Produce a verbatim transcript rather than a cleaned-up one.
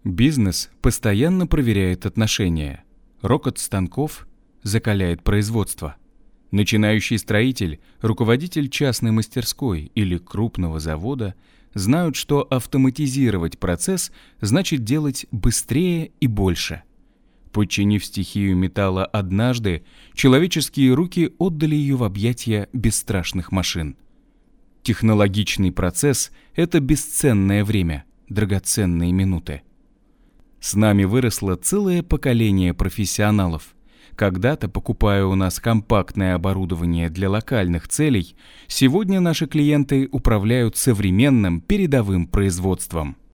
Бизнес постоянно проверяет отношения. Рокот станков закаляет производство. Начинающий строитель, руководитель частной мастерской или крупного завода знают, что автоматизировать процесс значит делать быстрее и больше. Подчинив стихию металла однажды, человеческие руки отдали ее в объятия бесстрашных машин. Технологичный процесс – это бесценное время, драгоценные минуты. С нами выросло целое поколение профессионалов. Когда-то, покупая у нас компактное оборудование для локальных целей, сегодня наши клиенты управляют современным передовым производством.